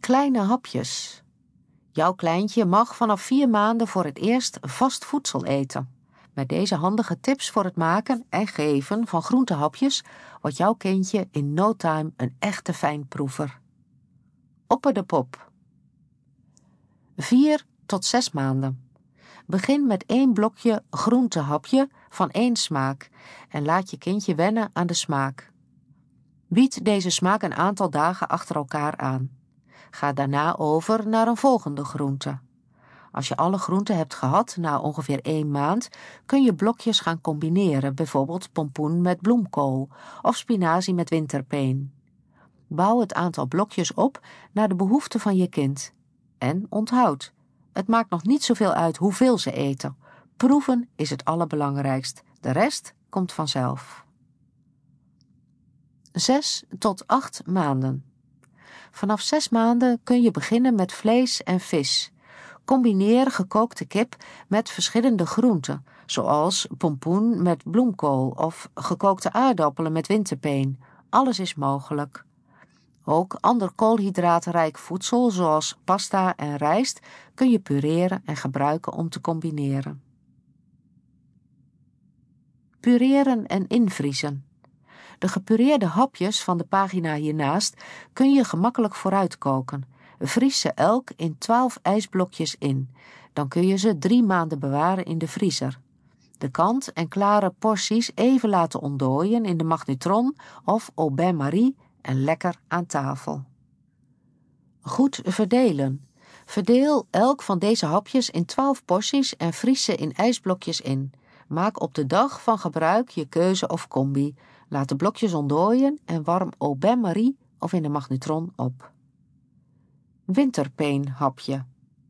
Kleine hapjes. Jouw kleintje mag vanaf 4 maanden voor het eerst vast voedsel eten. Met deze handige tips voor het maken en geven van groentehapjes wordt jouw kindje in no time een echte fijnproever. Opper de pop. 4 tot 6 maanden. Begin met 1 blokje groentehapje van 1 smaak en laat je kindje wennen aan de smaak. Bied deze smaak een aantal dagen achter elkaar aan. Ga daarna over naar een volgende groente. Als je alle groenten hebt gehad na ongeveer 1 maand, kun je blokjes gaan combineren, bijvoorbeeld pompoen met bloemkool of spinazie met winterpeen. Bouw het aantal blokjes op naar de behoeften van je kind. En onthoud, het maakt nog niet zoveel uit hoeveel ze eten. Proeven is het allerbelangrijkst. De rest komt vanzelf. 6 tot 8 maanden. Vanaf 6 maanden kun je beginnen met vlees en vis. Combineer gekookte kip met verschillende groenten, zoals pompoen met bloemkool of gekookte aardappelen met winterpeen. Alles is mogelijk. Ook ander koolhydraatrijk voedsel, zoals pasta en rijst, kun je pureren en gebruiken om te combineren. Pureren en invriezen. De gepureerde hapjes van de pagina hiernaast kun je gemakkelijk vooruit koken. Vries ze elk in 12 ijsblokjes in. Dan kun je ze 3 maanden bewaren in de vriezer. De kant-en-klare porties even laten ontdooien in de magnetron of au bain-marie en lekker aan tafel. Goed verdelen. Verdeel elk van deze hapjes in 12 porties en vries ze in ijsblokjes in. Maak op de dag van gebruik je keuze of combi. Laat de blokjes ontdooien en warm au bain-marie of in de magnetron op. Winterpeenhapje.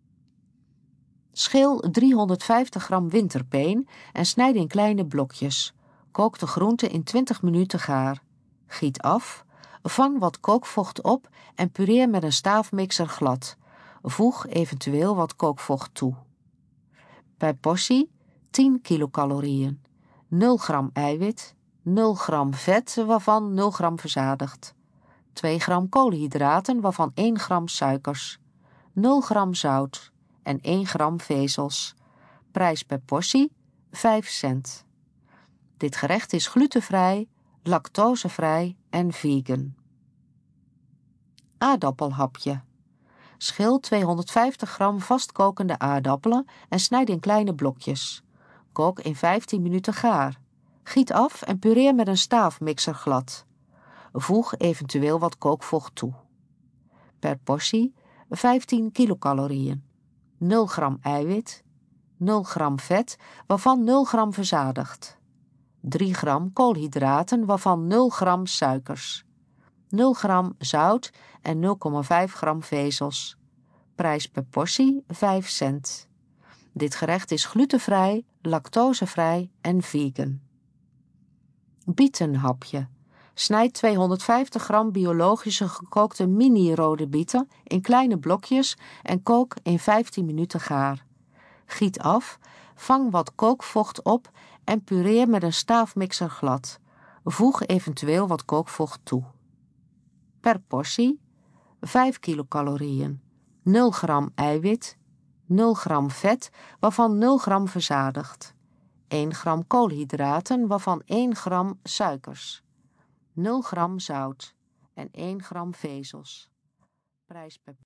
Schil 350 gram winterpeen en snijd in kleine blokjes. Kook de groente in 20 minuten gaar. Giet af, vang wat kookvocht op en pureer met een staafmixer glad. Voeg eventueel wat kookvocht toe. Per portie 10 kilocalorieën, 0 gram eiwit, 0 gram vet, waarvan 0 gram verzadigd, 2 gram koolhydraten, waarvan 1 gram suikers, 0 gram zout en 1 gram vezels. Prijs per portie 5 cent. Dit gerecht is glutenvrij, lactosevrij en vegan. Aardappelhapje. Schil 250 gram vastkokende aardappelen en snijd in kleine blokjes. Kook in 15 minuten gaar. Giet af en pureer met een staafmixer glad. Voeg eventueel wat kookvocht toe. Per portie 15 kilocalorieën, 0 gram eiwit, 0 gram vet, waarvan 0 gram verzadigd, 3 gram koolhydraten, waarvan 0 gram suikers, 0 gram zout en 0,5 gram vezels. Prijs per portie 5 cent. Dit gerecht is glutenvrij, lactosevrij en vegan. Bietenhapje. Snijd 250 gram biologische gekookte mini-rode bieten in kleine blokjes en kook in 15 minuten gaar. Giet af, vang wat kookvocht op en pureer met een staafmixer glad. Voeg eventueel wat kookvocht toe. Per portie 5 kilocalorieën, 0 gram eiwit, 0 gram vet, waarvan 0 gram verzadigd, 1 gram koolhydraten, waarvan 1 gram suikers, 0 gram zout en 1 gram vezels. Prijs per